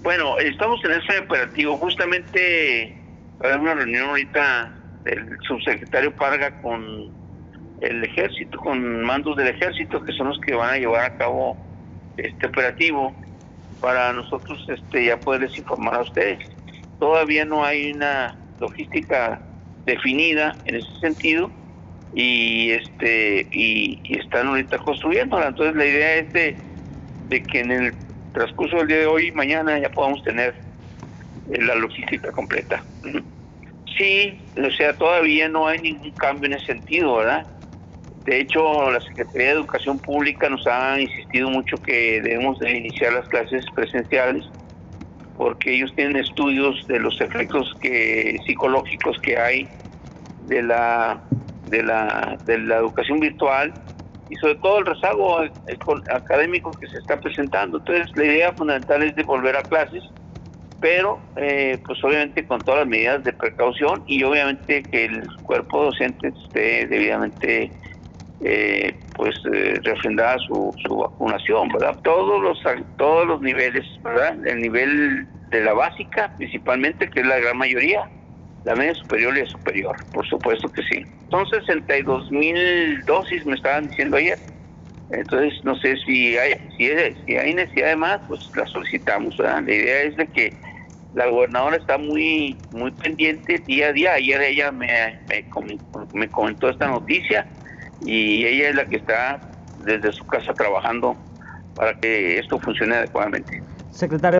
Bueno, estamos en ese operativo. Justamente va a haber una reunión ahorita del subsecretario Parga con el ejército, con mandos del ejército, que son los que van a llevar a cabo este operativo para nosotros ya poderles informar a ustedes. Todavía no hay una logística definida en ese sentido y están ahorita construyéndola. Entonces la idea es de que en el transcurso del día de hoy y mañana ya podamos tener la logística completa. Sí, o sea, todavía no hay ningún cambio en ese sentido, ¿verdad? De hecho, la Secretaría de Educación Pública nos ha insistido mucho que debemos de iniciar las clases presenciales porque ellos tienen estudios de los efectos psicológicos que hay de la educación virtual y sobre todo el rezago académico que se está presentando. Entonces, la idea fundamental es de volver a clases, pero pues obviamente con todas las medidas de precaución y obviamente que el cuerpo docente esté debidamente refrendada su vacunación, ¿verdad? Todos los niveles, ¿verdad? El nivel de la básica, principalmente, que es la gran mayoría, la media superior y la superior, por supuesto que sí. Son 62,000 dosis, me estaban diciendo ayer. Entonces, no sé si hay necesidad de más, pues la solicitamos, ¿verdad? La idea es de que la gobernadora está muy pendiente día a día. Ayer ella me comentó esta noticia y ella es la que está desde su casa trabajando para que esto funcione adecuadamente. Secretario.